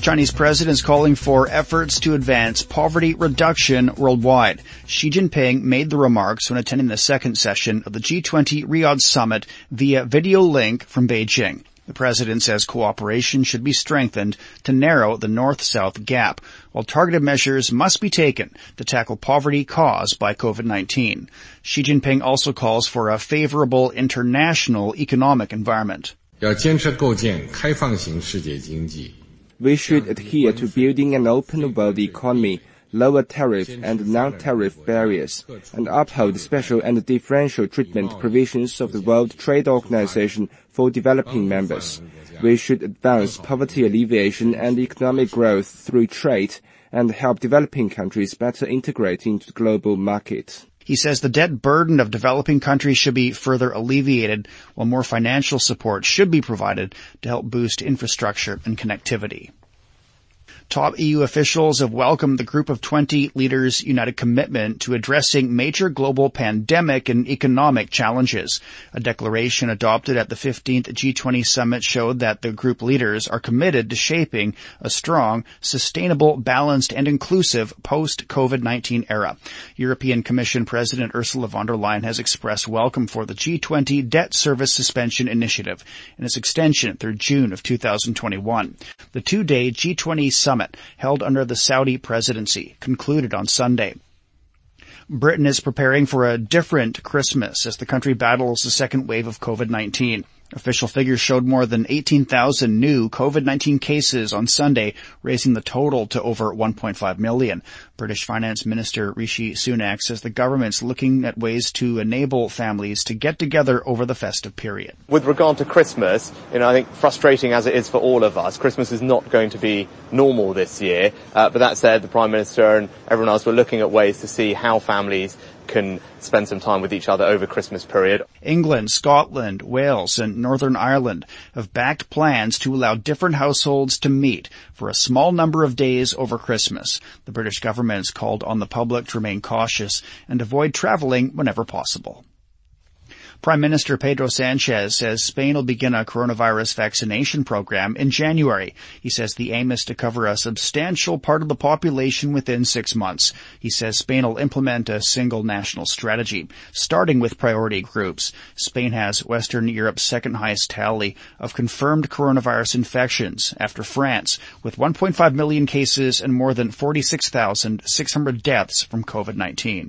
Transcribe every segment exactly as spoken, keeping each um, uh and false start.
Chinese president is calling for efforts to advance poverty reduction worldwide. Xi Jinping made the remarks when attending the second session of the G twenty Riyadh summit via video link from Beijing. The president says cooperation should be strengthened to narrow the north-south gap, while targeted measures must be taken to tackle poverty caused by COVID nineteen. Xi Jinping also calls for a favorable international economic environment. We should adhere to building an open world economy, lower tariff and non-tariff barriers, and uphold special and differential treatment provisions of the World Trade Organization for developing members. We should advance poverty alleviation and economic growth through trade and help developing countries better integrate into the global market. He says the debt burden of developing countries should be further alleviated, while more financial support should be provided to help boost infrastructure and connectivity. Top E U officials have welcomed the Group of twenty leaders' united commitment to addressing major global pandemic and economic challenges. A declaration adopted at the fifteenth G twenty summit showed that the group leaders are committed to shaping a strong, sustainable, balanced, and inclusive post-COVID nineteen era. European Commission President Ursula von der Leyen has expressed welcome for the G twenty debt service suspension initiative and its extension through June of two thousand twenty-one. The two-day G twenty summit held under the Saudi presidency concluded on Sunday. Britain is preparing for a different Christmas as the country battles the second wave of COVID nineteen. Official figures showed more than eighteen thousand new COVID nineteen cases on Sunday, raising the total to over one point five million. British Finance Minister Rishi Sunak says the government's looking at ways to enable families to get together over the festive period. With regard to Christmas, you know, I think frustrating as it is for all of us, Christmas is not going to be normal this year. Uh, but that said, the Prime Minister and everyone else were looking at ways to see how families can spend some time with each other over Christmas period. England, Scotland, Wales, and Northern Ireland have backed plans to allow different households to meet for a small number of days over Christmas. The British government has called on the public to remain cautious and avoid traveling whenever possible. Prime Minister Pedro Sanchez says Spain will begin a coronavirus vaccination program in January. He says the aim is to cover a substantial part of the population within six months. He says Spain will implement a single national strategy, starting with priority groups. Spain has Western Europe's second highest tally of confirmed coronavirus infections after France, with one point five million cases and more than forty-six thousand six hundred deaths from COVID nineteen.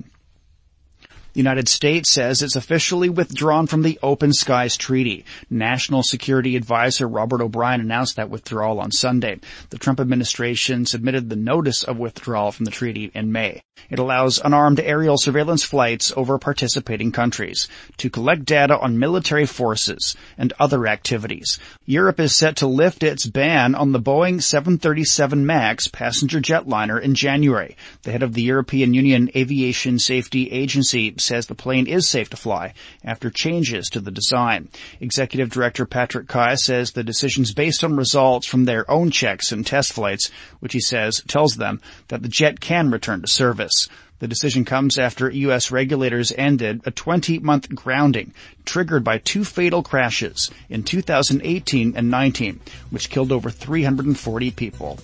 The United States says it's officially withdrawn from the Open Skies Treaty. National Security Advisor Robert O'Brien announced that withdrawal on Sunday. The Trump administration submitted the notice of withdrawal from the treaty in May. It allows unarmed aerial surveillance flights over participating countries to collect data on military forces and other activities. Europe is set to lift its ban on the Boeing seven thirty-seven MAX passenger jetliner in January. The head of the European Union Aviation Safety Agency says the plane is safe to fly after changes to the design. Executive Director Patrick Kai says the decision's based on results from their own checks and test flights, which he says tells them that the jet can return to service. The decision comes after U S regulators ended a twenty-month grounding triggered by two fatal crashes in two thousand eighteen and nineteen, which killed over three hundred forty people.